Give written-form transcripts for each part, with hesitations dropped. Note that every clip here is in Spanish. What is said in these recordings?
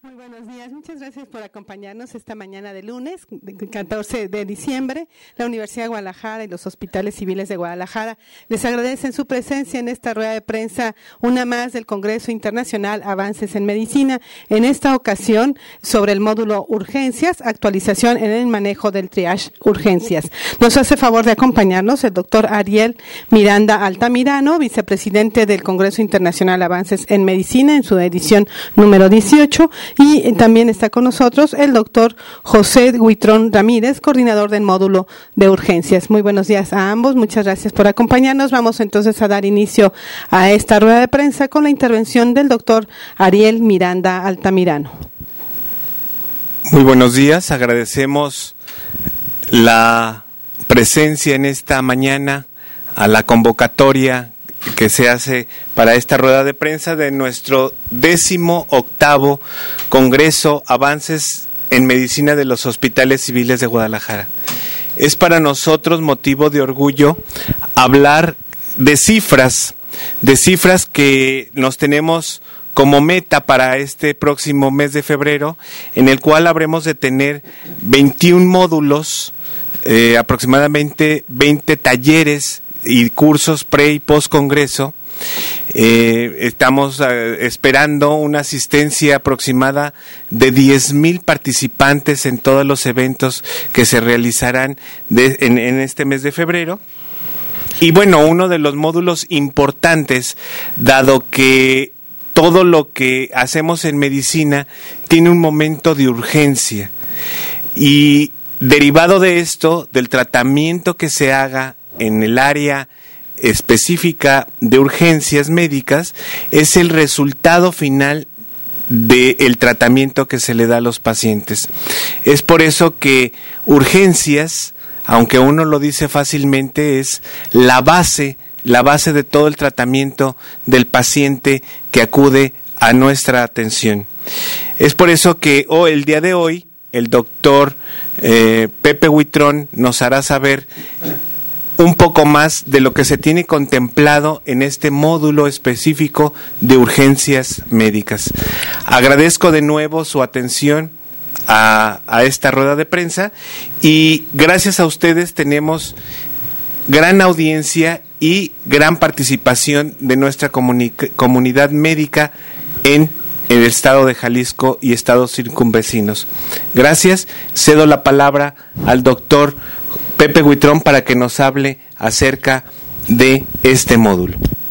Muy buenos días, muchas gracias por acompañarnos esta mañana de lunes, 14 de diciembre. La Universidad de Guadalajara y los hospitales civiles de Guadalajara les agradecen su presencia en esta rueda de prensa, una más del Congreso Internacional Avances en Medicina, en esta ocasión sobre el módulo Urgencias, actualización en el manejo del triage Urgencias. Nos hace favor de acompañarnos el doctor Ariel Miranda Altamirano, vicepresidente del Congreso Internacional Avances en Medicina, en su edición número 18, y también está con nosotros el doctor José Huitrón Ramírez, coordinador del módulo de urgencias. Muy buenos días a ambos, muchas gracias por acompañarnos. Vamos entonces a dar inicio a esta rueda de prensa con la intervención del doctor Ariel Miranda Altamirano. Muy buenos días, agradecemos la presencia en esta mañana a la convocatoria que se hace para esta rueda de prensa de nuestro 18º Congreso Avances en Medicina de los Hospitales Civiles de Guadalajara. Es para nosotros motivo de orgullo hablar de cifras que nos tenemos como meta para este próximo mes de febrero, en el cual habremos de tener 21 módulos, aproximadamente 20 talleres y cursos pre y post congreso. Estamos esperando una asistencia aproximada de 10,000 participantes en todos los eventos que se realizarán en este mes de febrero. Y bueno, uno de los módulos importantes, dado que todo lo que hacemos en medicina tiene un momento de urgencia, y derivado de esto, del tratamiento que se haga en el área específica de urgencias médicas, es el resultado final del tratamiento que se le da a los pacientes. Es por eso que urgencias, aunque uno lo dice fácilmente, es la base de todo el tratamiento del paciente que acude a nuestra atención. Es por eso que el día de hoy el doctor Pepe Huitrón nos hará saber un poco más de lo que se tiene contemplado en este módulo específico de urgencias médicas. Agradezco de nuevo su atención a esta rueda de prensa, y gracias a ustedes tenemos gran audiencia y gran participación de nuestra comunidad médica en el estado de Jalisco y estados circunvecinos. Gracias. Cedo la palabra al doctor Pepe Huitrón para que nos hable acerca de este módulo.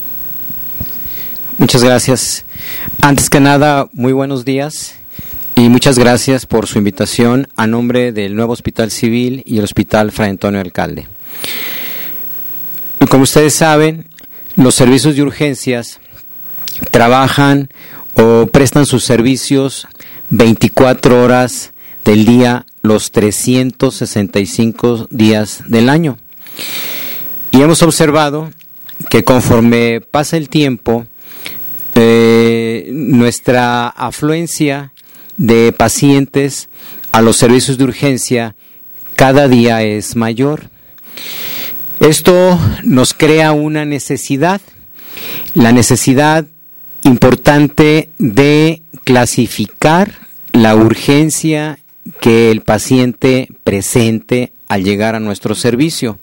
Muchas gracias. Antes que nada, muy buenos días y muchas gracias por su invitación a nombre del nuevo Hospital Civil y el Hospital Fray Antonio Alcalde. Como ustedes saben, los servicios de urgencias trabajan o prestan sus servicios 24 horas del día, los 365 días del año. Y hemos observado que conforme pasa el tiempo, nuestra afluencia de pacientes a los servicios de urgencia cada día es mayor. Esto nos crea una necesidad, la necesidad importante de clasificar la urgencia que el paciente presente al llegar a nuestro servicio.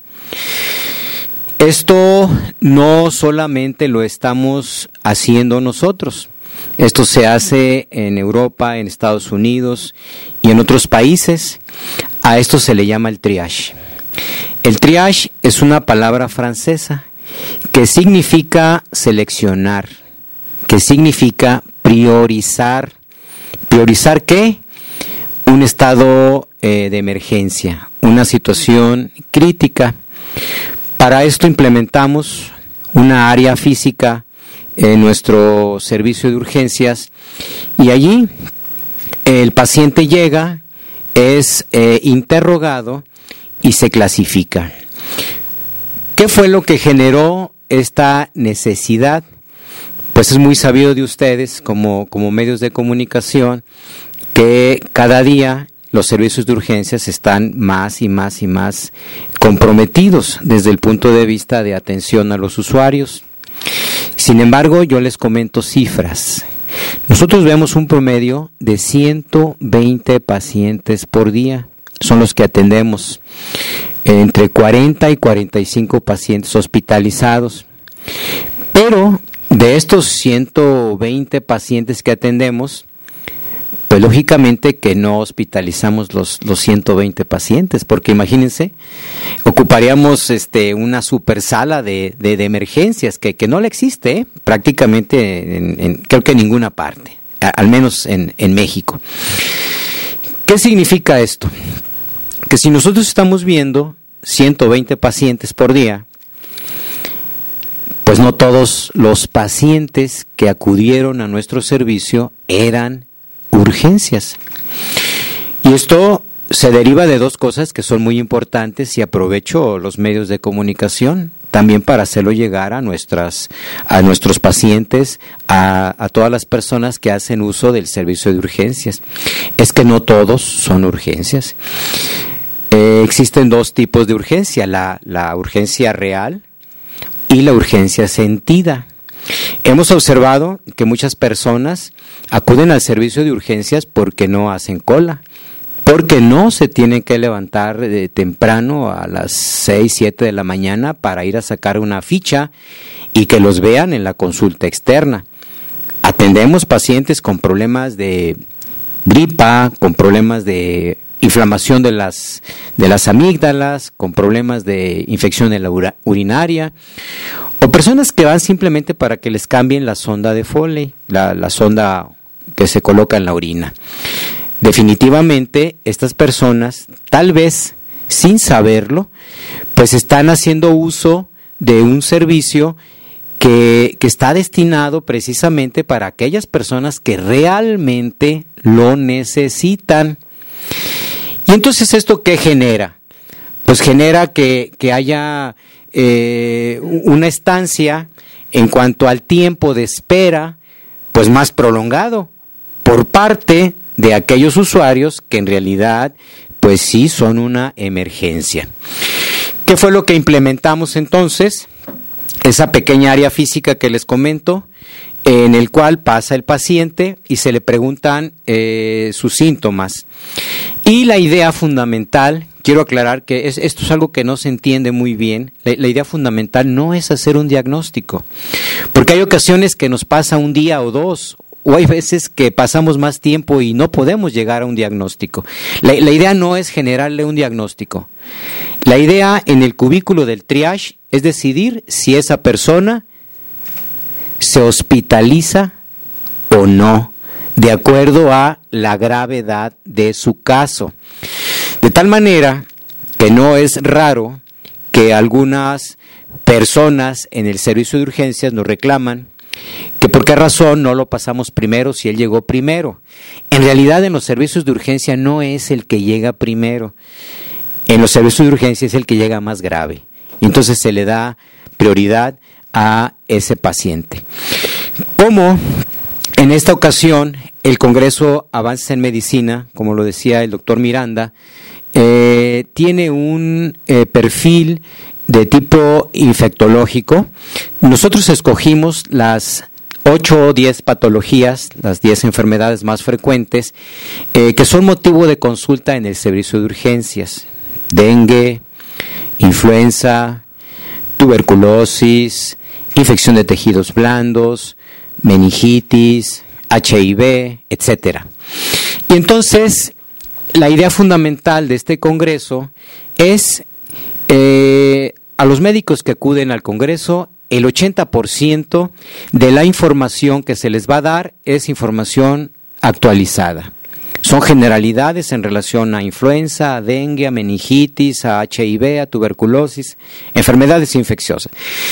Esto no solamente lo estamos haciendo nosotros, esto se hace en Europa, en Estados Unidos y en otros países. A esto se le llama el triage. El triage es una palabra francesa que significa seleccionar, que significa priorizar. ¿Priorizar qué? Un estado de emergencia, una situación crítica. Para esto implementamos una área física en nuestro servicio de urgencias, y allí el paciente llega, es interrogado y se clasifica. ¿Qué fue lo que generó esta necesidad? Pues es muy sabido de ustedes como medios de comunicación que cada día los servicios de urgencias están más y más y más comprometidos desde el punto de vista de atención a los usuarios. Sin embargo, yo les comento cifras. Nosotros vemos un promedio de 120 pacientes por día, son los que atendemos, entre 40 y 45 pacientes hospitalizados. Pero de estos 120 pacientes que atendemos, pues lógicamente que no hospitalizamos los 120 pacientes, porque imagínense, ocuparíamos una super sala de emergencias que no la existe, prácticamente creo que en ninguna parte, al menos en México. ¿Qué significa esto? Que si nosotros estamos viendo 120 pacientes por día, pues no todos los pacientes que acudieron a nuestro servicio eran urgencias. Y esto se deriva de dos cosas que son muy importantes, y aprovecho los medios de comunicación también para hacerlo llegar a nuestros pacientes, a todas las personas que hacen uso del servicio de urgencias. Es que no todos son urgencias. Existen dos tipos de urgencia, la urgencia real y la urgencia sentida. Hemos observado que muchas personas acuden al servicio de urgencias porque no hacen cola, porque no se tienen que levantar temprano a las 6, 7 de la mañana para ir a sacar una ficha y que los vean en la consulta externa. Atendemos pacientes con problemas de gripa, con problemas de inflamación de las amígdalas, con problemas de infección en la urinaria, o personas que van simplemente para que les cambien la sonda de Foley, la sonda que se coloca en la orina. Definitivamente estas personas, tal vez sin saberlo, pues están haciendo uso de un servicio que está destinado precisamente para aquellas personas que realmente lo necesitan. Y entonces, ¿esto qué genera? Pues genera que haya una estancia en cuanto al tiempo de espera, pues más prolongado por parte de aquellos usuarios que en realidad pues sí son una emergencia. ¿Qué fue lo que implementamos entonces? Esa pequeña área física que les comento, en el cual pasa el paciente y se le preguntan sus síntomas. Y la idea fundamental, quiero aclarar que esto es algo que no se entiende muy bien, la idea fundamental no es hacer un diagnóstico, porque hay ocasiones que nos pasa un día o dos, o hay veces que pasamos más tiempo y no podemos llegar a un diagnóstico. La idea no es generarle un diagnóstico. La idea en el cubículo del triage es decidir si esa persona se hospitaliza o no, de acuerdo a la gravedad de su caso. De tal manera que no es raro que algunas personas en el servicio de urgencias nos reclaman que por qué razón no lo pasamos primero si él llegó primero. En realidad, en los servicios de urgencia no es el que llega primero. En los servicios de urgencia es el que llega más grave. Y entonces se le da prioridad a ese paciente. Como en esta ocasión el Congreso Avances en Medicina, como lo decía el doctor Miranda, tiene un perfil de tipo infectológico, nosotros escogimos las 8 o 10 patologías, las 10 enfermedades más frecuentes, que son motivo de consulta en el servicio de urgencias: dengue, influenza, tuberculosis, infección de tejidos blandos, meningitis, HIV, etcétera. Y entonces, la idea fundamental de este congreso es a los médicos que acuden al congreso, el 80% de la información que se les va a dar es información actualizada. Son generalidades en relación a influenza, a dengue, a meningitis, a HIV, a tuberculosis, enfermedades infecciosas.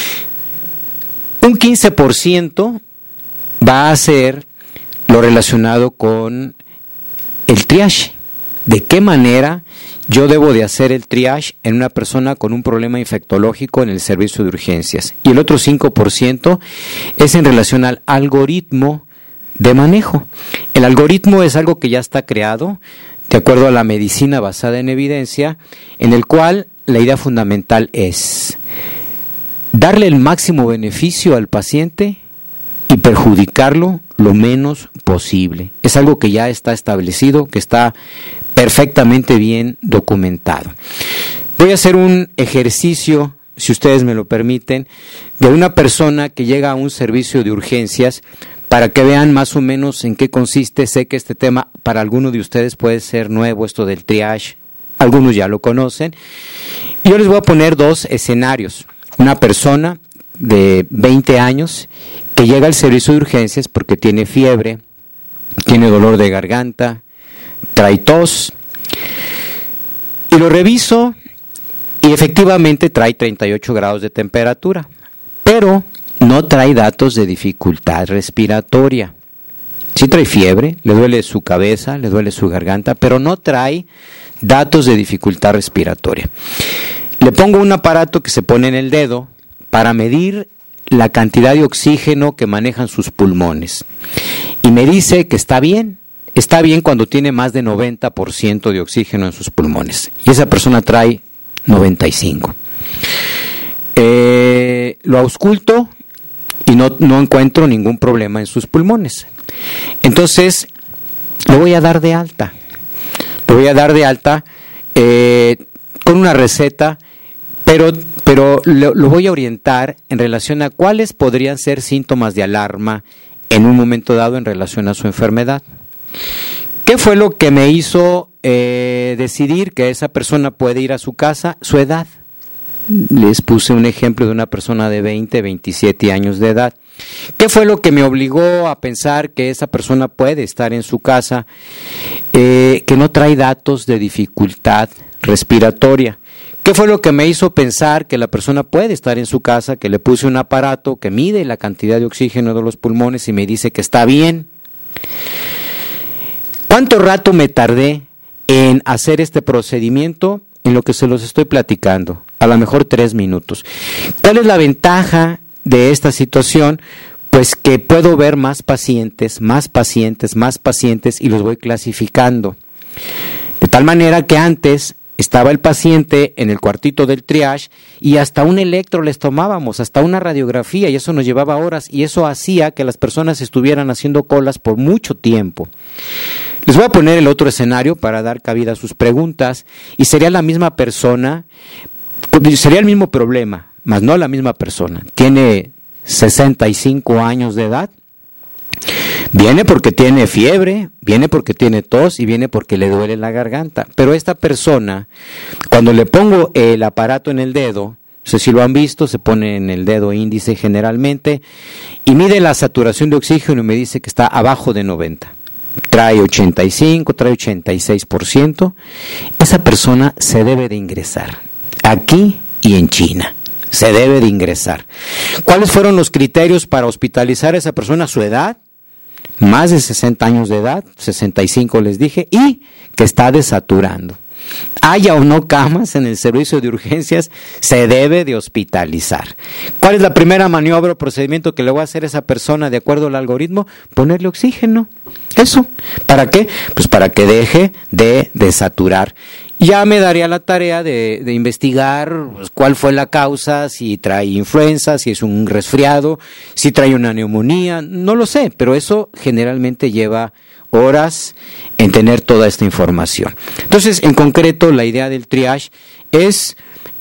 Un 15% va a ser lo relacionado con el triage. ¿De qué manera yo debo de hacer el triage en una persona con un problema infectológico en el servicio de urgencias? Y el otro 5% es en relación al algoritmo de manejo. El algoritmo es algo que ya está creado de acuerdo a la medicina basada en evidencia, en el cual la idea fundamental es darle el máximo beneficio al paciente y perjudicarlo lo menos posible. Es algo que ya está establecido, que está perfectamente bien documentado. Voy a hacer un ejercicio, si ustedes me lo permiten, de una persona que llega a un servicio de urgencias para que vean más o menos en qué consiste. Sé que este tema para algunos de ustedes puede ser nuevo, esto del triage, algunos ya lo conocen. Y yo les voy a poner dos escenarios. Una persona de 20 años que llega al servicio de urgencias porque tiene fiebre, tiene dolor de garganta, trae tos, y lo reviso y efectivamente trae 38 grados de temperatura, pero no trae datos de dificultad respiratoria. Sí trae fiebre, le duele su cabeza, le duele su garganta, pero no trae datos de dificultad respiratoria. Le pongo un aparato que se pone en el dedo para medir la cantidad de oxígeno que manejan sus pulmones. Y me dice que está bien cuando tiene más de 90% de oxígeno en sus pulmones. Y esa persona trae 95. Lo ausculto y no encuentro ningún problema en sus pulmones. Entonces, lo voy a dar de alta. Lo voy a dar de alta con una receta, pero lo voy a orientar en relación a cuáles podrían ser síntomas de alarma en un momento dado en relación a su enfermedad. ¿Qué fue lo que me hizo decidir que esa persona puede ir a su casa? Su edad. Les puse un ejemplo de una persona de 20, 27 años de edad. ¿Qué fue lo que me obligó a pensar que esa persona puede estar en su casa? Que no trae datos de dificultad respiratoria. ¿Qué fue lo que me hizo pensar que la persona puede estar en su casa? Que le puse un aparato que mide la cantidad de oxígeno de los pulmones y me dice que está bien. ¿Cuánto rato me tardé en hacer este procedimiento? En lo que se los estoy platicando, a lo mejor 3 minutos. ¿Cuál es la ventaja de esta situación? Pues que puedo ver más pacientes y los voy clasificando. De tal manera que antes estaba el paciente en el cuartito del triage y hasta un electro les tomábamos, hasta una radiografía, y eso nos llevaba horas, y eso hacía que las personas estuvieran haciendo colas por mucho tiempo. Les voy a poner el otro escenario para dar cabida a sus preguntas, y sería la misma persona, sería el mismo problema, mas no la misma persona. Tiene 65 años de edad, viene porque tiene fiebre, viene porque tiene tos y viene porque le duele la garganta. Pero esta persona, cuando le pongo el aparato en el dedo, no sé si lo han visto, se pone en el dedo índice generalmente, y mide la saturación de oxígeno y me dice que está abajo de 90. Trae 85, trae 86%. Esa persona se debe de ingresar, aquí y en China. Se debe de ingresar. ¿Cuáles fueron los criterios para hospitalizar a esa persona? Su edad, más de 60 años de edad, 65 les dije, y que está desaturando. Haya o no camas en el servicio de urgencias, se debe de hospitalizar. ¿Cuál es la primera maniobra o procedimiento que le voy a hacer a esa persona de acuerdo al algoritmo? Ponerle oxígeno. Eso. ¿Para qué? Pues para que deje de desaturar. Ya me daría la tarea de investigar pues, cuál fue la causa, si trae influenza, si es un resfriado, si trae una neumonía, no lo sé, pero eso generalmente lleva horas en tener toda esta información. Entonces, en concreto, la idea del triage es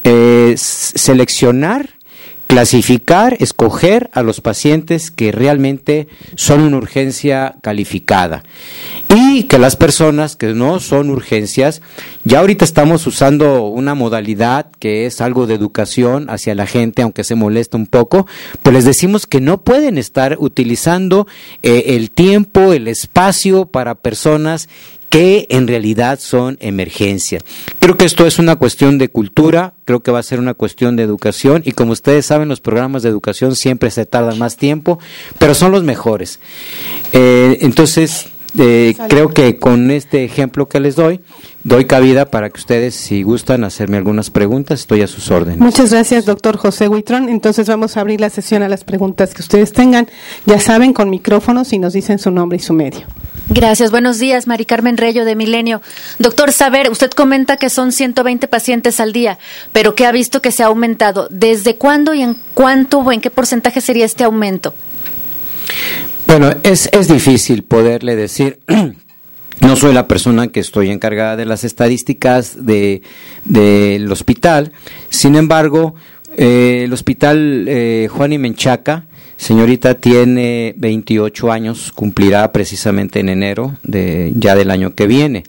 seleccionar, clasificar, escoger a los pacientes que realmente son una urgencia calificada y que las personas que no son urgencias, ya ahorita estamos usando una modalidad que es algo de educación hacia la gente, aunque se molesta un poco, pues les decimos que no pueden estar utilizando el tiempo, el espacio para personas que en realidad son emergencias. Creo que esto es una cuestión de cultura, creo que va a ser una cuestión de educación, y como ustedes saben, los programas de educación siempre se tardan más tiempo, pero son los mejores. Entonces, creo que con este ejemplo que les doy cabida para que ustedes, si gustan, hacerme algunas preguntas. Estoy a sus órdenes. Muchas gracias, doctor José Huitrón. Entonces vamos a abrir la sesión a las preguntas que ustedes tengan. Ya saben, con micrófonos, y nos dicen su nombre y su medio. Gracias. Buenos días, Mari Carmen Reyo de Milenio. Doctor Saber, usted comenta que son 120 pacientes al día, pero que ha visto que se ha aumentado. ¿Desde cuándo y en cuánto o en qué porcentaje sería este aumento? Bueno, es difícil poderle decir. No soy la persona que estoy encargada de las estadísticas del hospital. Sin embargo, el hospital Juan y Menchaca, señorita, tiene 28 años, cumplirá precisamente en enero ya del año que viene.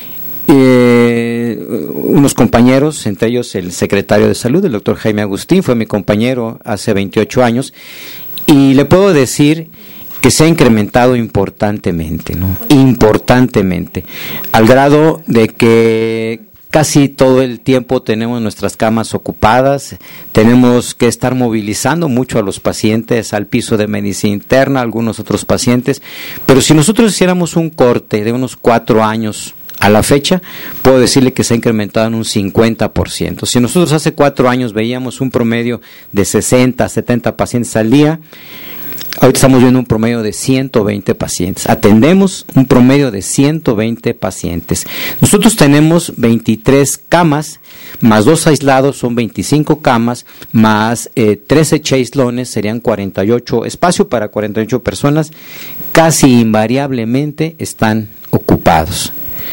Unos compañeros, entre ellos el secretario de Salud, el doctor Jaime Agustín, fue mi compañero hace 28 años, y le puedo decir que se ha incrementado importantemente, ¿no? Importantemente, al grado de que casi todo el tiempo tenemos nuestras camas ocupadas, tenemos que estar movilizando mucho a los pacientes al piso de medicina interna, algunos otros pacientes, pero si nosotros hiciéramos un corte de unos 4 años a la fecha, puedo decirle que se ha incrementado en un 50%. Si nosotros hace 4 años veíamos un promedio de 60, 70 pacientes al día, ahorita estamos viendo un promedio de 120 pacientes. Atendemos un promedio de 120 pacientes. Nosotros tenemos 23 camas, más 2 aislados, son 25 camas, más 13 chaislones, serían 48, espacio para 48 personas, casi invariablemente están ocupados.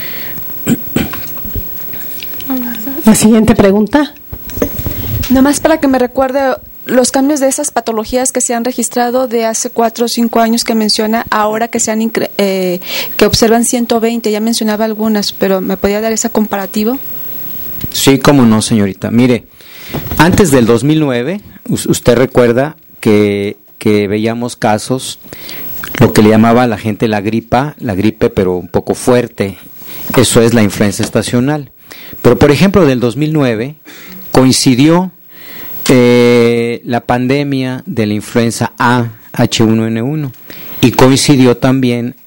La siguiente pregunta. Nomás para que me recuerde los cambios de esas patologías que se han registrado de hace 4 o 5 años que menciona, ahora que que observan 120, ya mencionaba algunas, pero ¿me podría dar ese comparativo? Sí, cómo no, señorita. Mire, antes del 2009, usted recuerda que veíamos casos, lo que le llamaba la gente la gripe, pero un poco fuerte. Eso es la influenza estacional. Pero, por ejemplo, del 2009 coincidió la pandemia de la influenza A H1N1 y coincidió también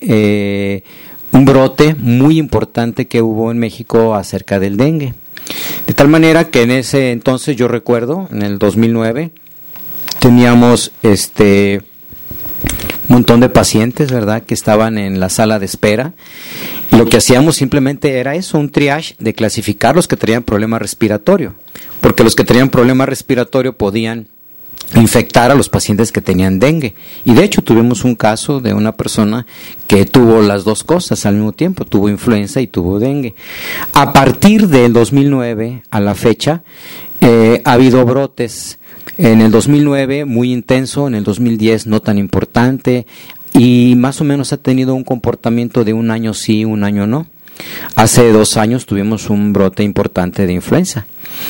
un brote muy importante que hubo en México acerca del dengue. De tal manera que en ese entonces, yo recuerdo, en el 2009, teníamos un montón de pacientes, ¿verdad?, que estaban en la sala de espera. Y lo que hacíamos simplemente era eso, un triage de clasificar los que tenían problema respiratorio, porque los que tenían problema respiratorio podían infectar a los pacientes que tenían dengue. Y de hecho tuvimos un caso de una persona que tuvo las dos cosas al mismo tiempo, tuvo influenza y tuvo dengue. A partir del 2009 a la fecha ha habido brotes. En el 2009 muy intenso, en el 2010 no tan importante, y más o menos ha tenido un comportamiento de un año sí, un año no. Hace 2 años tuvimos un brote importante de influenza.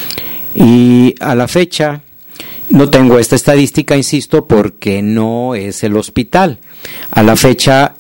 Y a la fecha, no tengo esta estadística, insisto, porque no es el hospital. A la fecha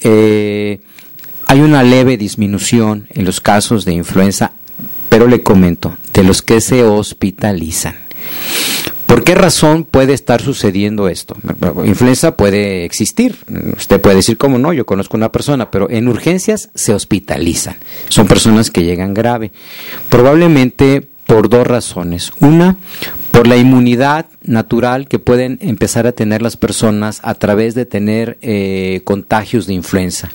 hay una leve disminución en los casos de influenza, pero le comento, de los que se hospitalizan. ¿Por qué razón puede estar sucediendo esto? Influenza puede existir. Usted puede decir, ¿cómo no? Yo conozco una persona, pero en urgencias se hospitalizan. Son personas que llegan grave. Probablemente por 2 razones. Una, por la inmunidad natural que pueden empezar a tener las personas a través de tener contagios de influenza.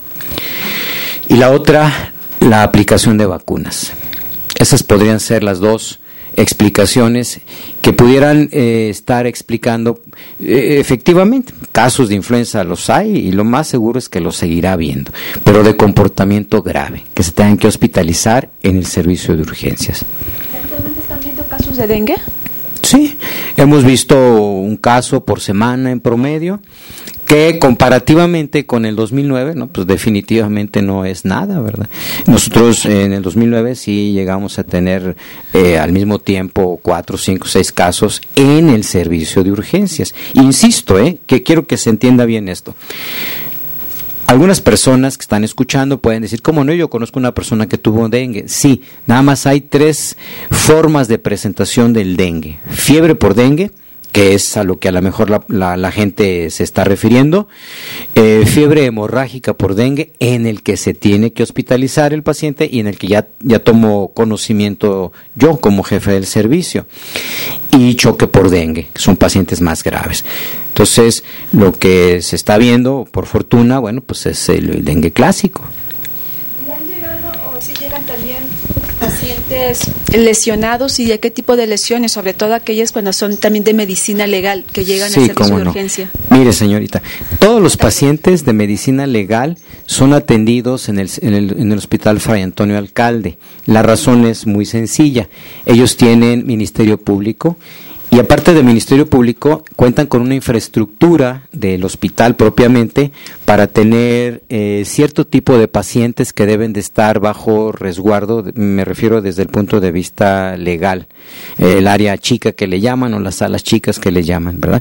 Y la otra, la aplicación de vacunas. Esas podrían ser las 2 explicaciones que pudieran estar explicando efectivamente casos de influenza. Los hay y lo más seguro es que los seguirá habiendo, pero de comportamiento grave, que se tengan que hospitalizar en el servicio de urgencias. ¿Actualmente están viendo casos de dengue? Sí, hemos visto un caso por semana en promedio, que comparativamente con el 2009, no, pues definitivamente no es nada, ¿verdad? Nosotros en el 2009 sí llegamos a tener al mismo tiempo 4, 5, 6 casos en el servicio de urgencias. Insisto, que quiero que se entienda bien esto. Algunas personas que están escuchando pueden decir, ¿cómo no? Yo conozco una persona que tuvo dengue. Sí, nada más hay 3 formas de presentación del dengue. Fiebre por dengue, que es a lo que a lo mejor la gente se está refiriendo, fiebre hemorrágica por dengue, en el que se tiene que hospitalizar el paciente y en el que ya tomo conocimiento yo como jefe del servicio, y choque por dengue, que son pacientes más graves. Entonces, lo que se está viendo, por fortuna, bueno, pues es el dengue clásico. ¿Le han llegado o si llegan también Pacientes lesionados y de qué tipo de lesiones, sobre todo aquellas cuando son también de medicina legal que llegan al servicio de urgencia. Mire, señorita, todos los pacientes de medicina legal son atendidos en el Hospital Fray Antonio Alcalde. La razón es muy sencilla. Ellos tienen Ministerio Público. Y aparte del Ministerio Público, cuentan con una infraestructura del hospital propiamente para tener cierto tipo de pacientes que deben de estar bajo resguardo, me refiero desde el punto de vista legal, el área chica que le llaman o las salas chicas que le llaman, ¿verdad?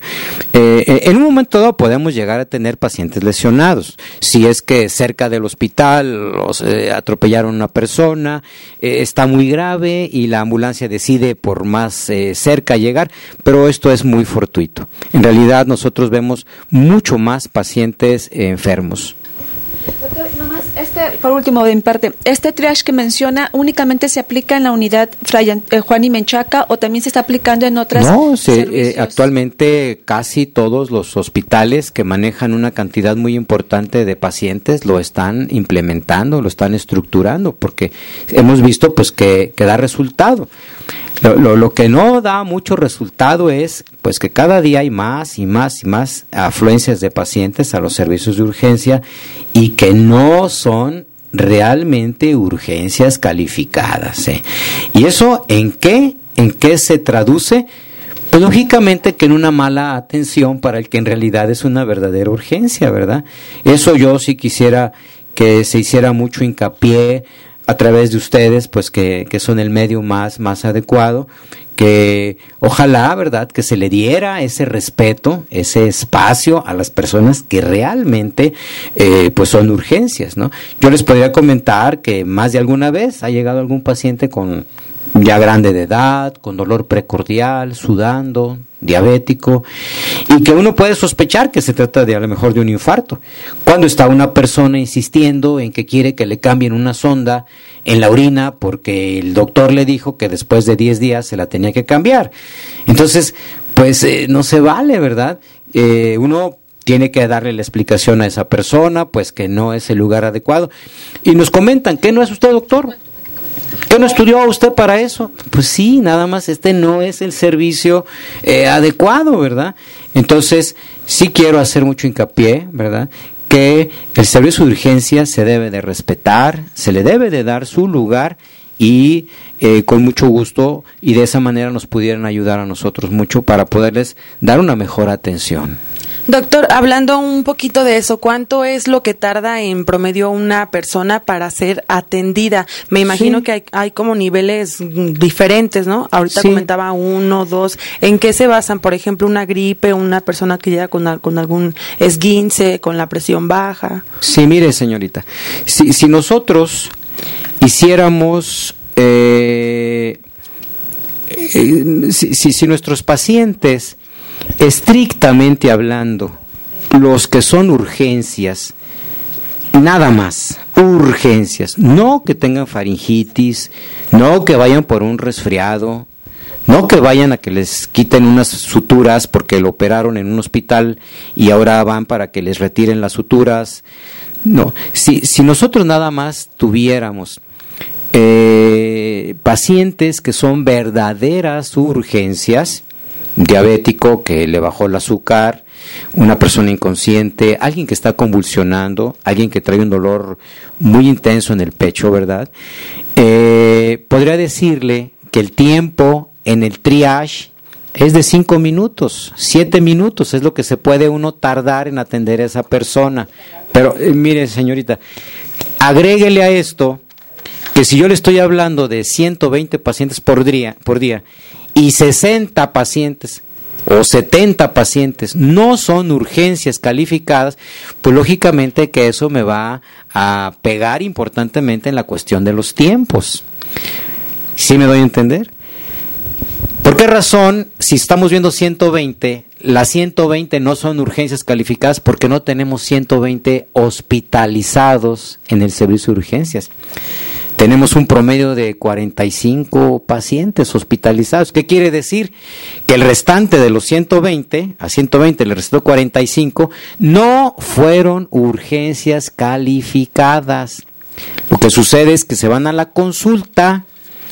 En un momento dado podemos llegar a tener pacientes lesionados, si es que cerca del hospital atropellaron a una persona, está muy grave y la ambulancia decide por más cerca llegar, pero esto es muy fortuito. En realidad nosotros vemos mucho más pacientes enfermos. Doctor, nomás por último de mi parte, ¿este triage que menciona únicamente se aplica en la unidad Juan y Menchaca o también se está aplicando en otras? No, actualmente casi todos los hospitales que manejan una cantidad muy importante de pacientes lo están implementando, lo están estructurando, porque hemos visto pues que da resultado. Lo que no da mucho resultado es pues que cada día hay más y más y más afluencias de pacientes a los servicios de urgencia y que no son realmente urgencias calificadas. ¿Y eso en qué se traduce? Pues lógicamente que en una mala atención para el que en realidad es una verdadera urgencia, ¿verdad? Eso yo sí quisiera que se hiciera mucho hincapié a través de ustedes, pues que son el medio más adecuado, que ojalá, ¿verdad?, que se le diera ese respeto, ese espacio a las personas que realmente pues son urgencias, ¿no? Yo les podría comentar que más de alguna vez ha llegado algún paciente con ya grande de edad, con dolor precordial, sudando, diabético, y que uno puede sospechar que se trata de a lo mejor de un infarto, cuando está una persona insistiendo en que quiere que le cambien una sonda en la orina porque el doctor le dijo que después de 10 días se la tenía que cambiar. Entonces, pues no se vale, ¿verdad? Uno tiene que darle la explicación a esa persona, pues que no es el lugar adecuado. Y nos comentan, ¿qué no es usted, doctor? ¿Qué no estudió usted para eso? Pues sí, nada más no es el servicio adecuado, ¿verdad? Entonces, sí quiero hacer mucho hincapié, ¿verdad?, que el servicio de urgencia se debe de respetar, se le debe de dar su lugar y con mucho gusto, y de esa manera nos pudieran ayudar a nosotros mucho para poderles dar una mejor atención. Doctor, hablando un poquito de eso, ¿cuánto es lo que tarda en promedio una persona para ser atendida? Me imagino que hay como niveles diferentes, ¿no? Ahorita comentaba 1, 2. ¿En qué se basan? Por ejemplo, una gripe, una persona que llega con algún esguince, con la presión baja. Sí, mire, señorita, si nosotros hiciéramos, si nuestros pacientes, estrictamente hablando, los que son urgencias, nada más, urgencias, no que tengan faringitis, no que vayan por un resfriado, no que vayan a que les quiten unas suturas porque lo operaron en un hospital y ahora van para que les retiren las suturas. No, si nosotros nada más tuviéramos pacientes que son verdaderas urgencias, diabético que le bajó el azúcar, una persona inconsciente, alguien que está convulsionando, alguien que trae un dolor muy intenso en el pecho, ¿verdad? Podría decirle que el tiempo en el triage es de 5 minutos, 7 minutos, es lo que se puede uno tardar en atender a esa persona. Pero mire, señorita, agréguele a esto que si yo le estoy hablando de 120 pacientes por día y 60 pacientes o 70 pacientes no son urgencias calificadas, pues lógicamente que eso me va a pegar importantemente en la cuestión de los tiempos. ¿Sí me doy a entender? ¿Por qué razón, si estamos viendo 120, las 120 no son urgencias calificadas? Porque no tenemos 120 hospitalizados en el servicio de urgencias. Tenemos un promedio de 45 pacientes hospitalizados. ¿Qué quiere decir? Que el restante de los 120, a 120 le restó 45, no fueron urgencias calificadas. Lo que sucede es que se van a la consulta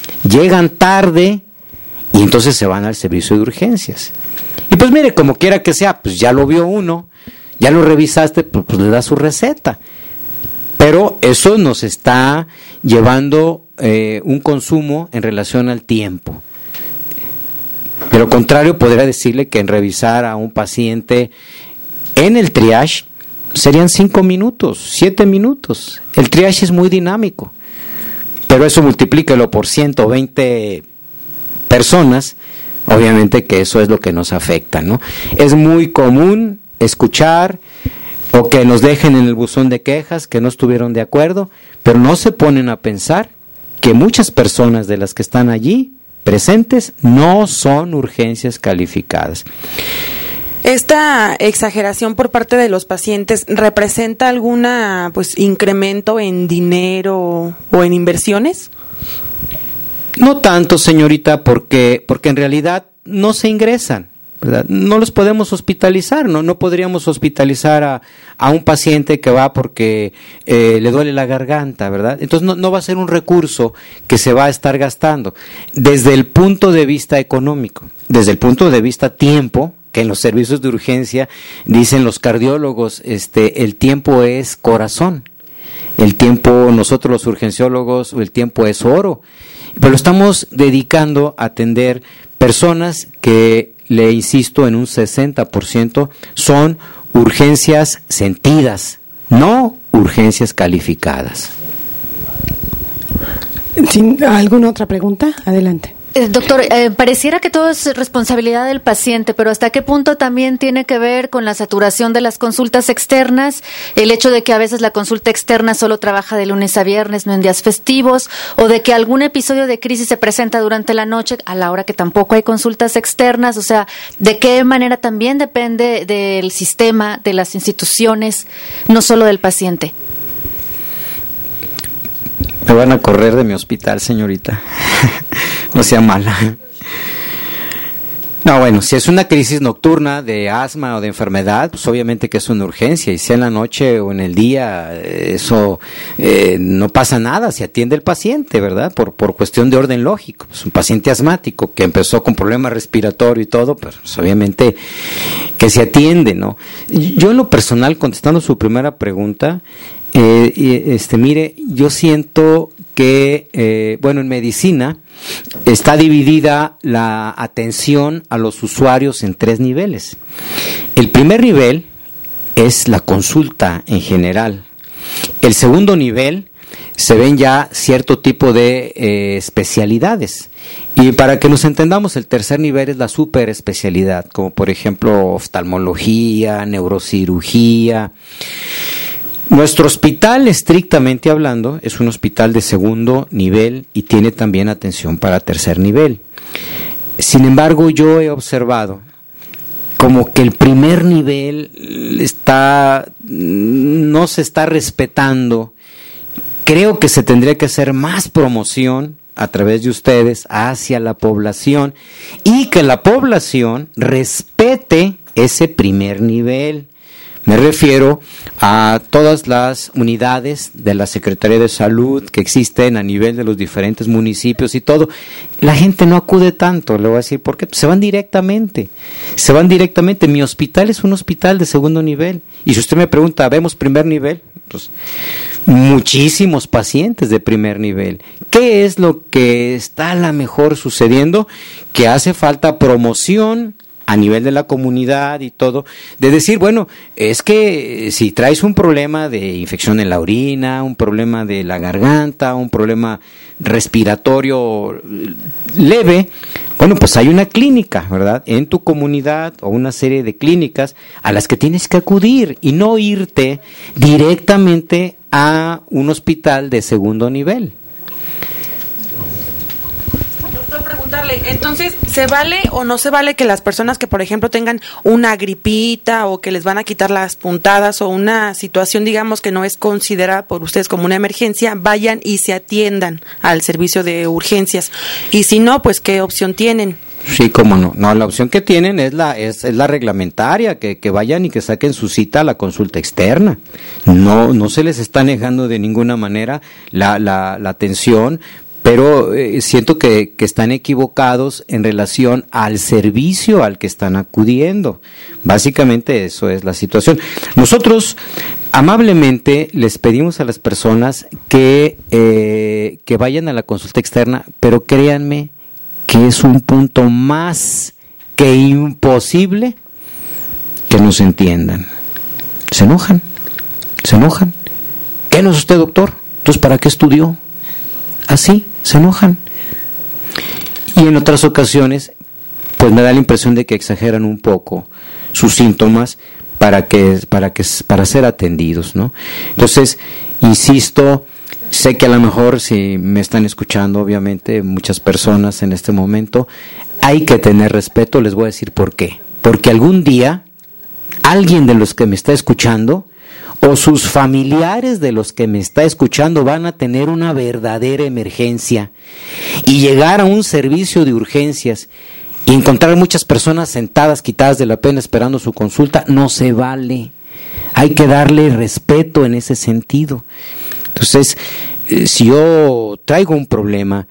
llegan tarde y entonces se van al servicio de urgencias. Y pues mire, como quiera que sea, pues ya lo vio uno, ya lo revisaste, pues le da su receta. Pero eso nos está llevando un consumo en relación al tiempo. De lo contrario, podría decirle que en revisar a un paciente en el triage serían 5 minutos, 7 minutos. El triage es muy dinámico, pero eso multiplíquelo por 120 personas, obviamente que eso es lo que nos afecta, ¿no? Es muy común escuchar o que nos dejen en el buzón de quejas que no estuvieron de acuerdo, pero no se ponen a pensar que muchas personas de las que están allí presentes no son urgencias calificadas. ¿Esta exageración por parte de los pacientes representa alguna incremento en dinero o en inversiones? No tanto, señorita, porque en realidad no se ingresan, ¿verdad? No los podemos hospitalizar, no podríamos hospitalizar a un paciente que va porque le duele la garganta, ¿verdad? Entonces no va a ser un recurso que se va a estar gastando. Desde el punto de vista económico, desde el punto de vista tiempo, que en los servicios de urgencia dicen los cardiólogos, el tiempo es corazón, el tiempo, nosotros los urgenciólogos, el tiempo es oro, pero lo estamos dedicando a atender personas que, le insisto, en un 60% son urgencias sentidas, no urgencias calificadas. ¿Alguna otra pregunta? Adelante. Doctor, pareciera que todo es responsabilidad del paciente, pero ¿hasta qué punto también tiene que ver con la saturación de las consultas externas? El hecho de que a veces la consulta externa solo trabaja de lunes a viernes, no en días festivos, o de que algún episodio de crisis se presenta durante la noche a la hora que tampoco hay consultas externas. O sea, ¿de qué manera también depende del sistema, de las instituciones, no solo del paciente? Me van a correr de mi hospital, señorita. No sea mala. No, bueno, si es una crisis nocturna de asma o de enfermedad, pues obviamente que es una urgencia, y sea en la noche o en el día, eso no pasa nada, se atiende el paciente, ¿verdad? Por cuestión de orden lógico. Pues un paciente asmático que empezó con problema respiratorio y todo, pues obviamente que se atiende, ¿no? Yo en lo personal, contestando su primera pregunta, mire, yo siento que, en medicina está dividida la atención a los usuarios en 3 niveles. El primer nivel es la consulta en general. El segundo nivel se ven ya cierto tipo de especialidades. Y para que nos entendamos, el tercer nivel es la superespecialidad, como por ejemplo oftalmología, neurocirugía. Nuestro hospital, estrictamente hablando, es un hospital de segundo nivel y tiene también atención para tercer nivel. Sin embargo, yo he observado como que el primer nivel no se está respetando. Creo que se tendría que hacer más promoción a través de ustedes hacia la población y que la población respete ese primer nivel. Me refiero a todas las unidades de la Secretaría de Salud que existen a nivel de los diferentes municipios y todo. La gente no acude tanto, le voy a decir por qué. Se van directamente. Mi hospital es un hospital de segundo nivel. Y si usted me pregunta, ¿vemos primer nivel? Pues muchísimos pacientes de primer nivel. ¿Qué es lo que está a lo mejor sucediendo? Que hace falta promoción a nivel de la comunidad y todo, de decir, bueno, es que si traes un problema de infección en la orina, un problema de la garganta, un problema respiratorio leve, bueno, pues hay una clínica, ¿verdad?, en tu comunidad, o una serie de clínicas a las que tienes que acudir y no irte directamente a un hospital de segundo nivel. Entonces, ¿se vale o no se vale que las personas que, por ejemplo, tengan una gripita o que les van a quitar las puntadas o una situación, digamos, que no es considerada por ustedes como una emergencia, vayan y se atiendan al servicio de urgencias? Y si no, pues, ¿qué opción tienen? Sí, cómo no. No, la opción que tienen es la reglamentaria, que vayan y que saquen su cita a la consulta externa. No se les está negando de ninguna manera la atención, pero siento que están equivocados en relación al servicio al que están acudiendo. Básicamente eso es la situación. Nosotros amablemente les pedimos a las personas que vayan a la consulta externa, pero créanme que es un punto más que imposible que nos entiendan. Se enojan. ¿Qué no es usted, doctor? Entonces, ¿para qué estudió? Así, se enojan. Y en otras ocasiones, pues me da la impresión de que exageran un poco sus síntomas para ser atendidos, ¿no? Entonces, insisto, sé que a lo mejor si me están escuchando, obviamente, muchas personas en este momento, hay que tener respeto, les voy a decir por qué. Porque algún día, alguien de los que me está escuchando, o sus familiares de los que me está escuchando van a tener una verdadera emergencia y llegar a un servicio de urgencias y encontrar muchas personas sentadas, quitadas de la pena, esperando su consulta, no se vale. Hay que darle respeto en ese sentido. Entonces, si yo traigo un problema,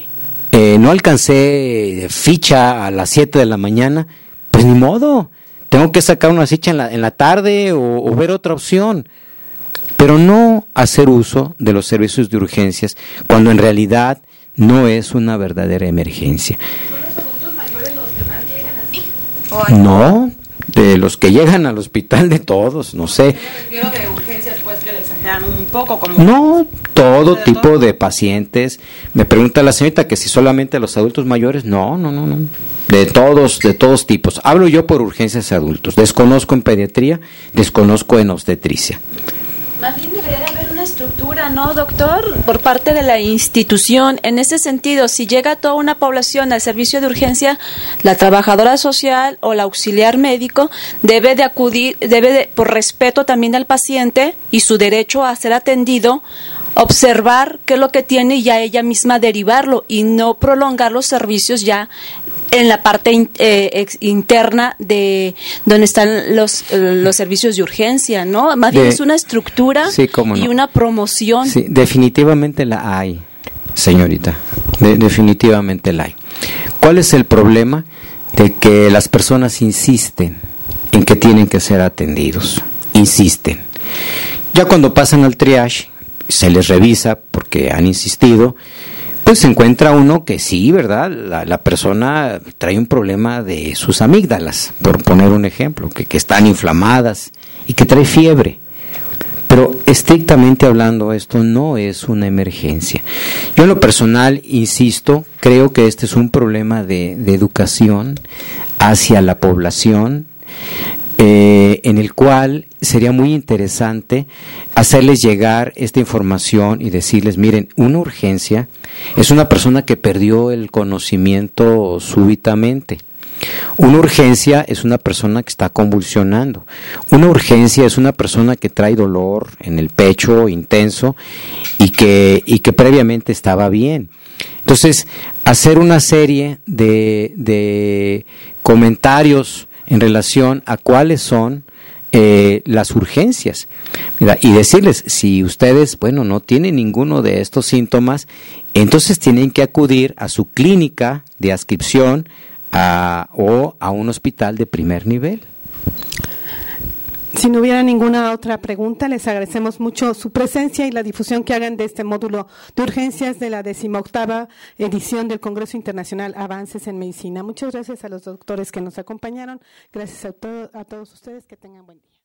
no alcancé ficha a las 7 de la mañana, pues ni modo. Tengo que sacar una ficha en la tarde o ver otra opción, pero no hacer uso de los servicios de urgencias cuando en realidad no es una verdadera emergencia. ¿Son los adultos mayores los que más llegan así? No, de los que llegan al hospital, de todos, no sé. Yo me refiero de urgencias, pues, que le exageran un poco. Como No, todo tipo de pacientes. Me pregunta la señorita que si solamente los adultos mayores. No. De todos tipos. Hablo yo por urgencias adultos. Desconozco en pediatría, desconozco en obstetricia. Más bien debería de haber una estructura, ¿no, doctor? Por parte de la institución. En ese sentido, si llega toda una población al servicio de urgencia, la trabajadora social o el auxiliar médico debe de acudir, por respeto también al paciente y su derecho a ser atendido, observar qué es lo que tiene y ya ella misma derivarlo y no prolongar los servicios ya en la parte interna de donde están los servicios de urgencia, ¿no? Más bien es una estructura sí, cómo no. Y una promoción. Sí, definitivamente la hay, señorita. Definitivamente la hay. ¿Cuál es el problema? De que las personas insisten en que tienen que ser atendidos. Insisten. Ya cuando pasan al triage, se les revisa porque han insistido, pues se encuentra uno que sí, ¿verdad? La persona trae un problema de sus amígdalas, por poner un ejemplo, que están inflamadas y que trae fiebre. Pero estrictamente hablando, esto no es una emergencia. Yo en lo personal, insisto, creo que este es un problema de educación hacia la población, en el cual sería muy interesante hacerles llegar esta información y decirles, miren, una urgencia es una persona que perdió el conocimiento súbitamente. Una urgencia es una persona que está convulsionando. Una urgencia es una persona que trae dolor en el pecho intenso y que previamente estaba bien. Entonces, hacer una serie de comentarios en relación a cuáles son las urgencias. Mira, y decirles, si ustedes, no tienen ninguno de estos síntomas, entonces tienen que acudir a su clínica de adscripción o a un hospital de primer nivel. Si no hubiera ninguna otra pregunta, les agradecemos mucho su presencia y la difusión que hagan de este módulo de urgencias de la 18ª edición del Congreso Internacional Avances en Medicina. Muchas gracias a los doctores que nos acompañaron. Gracias a todos ustedes. Que tengan buen día.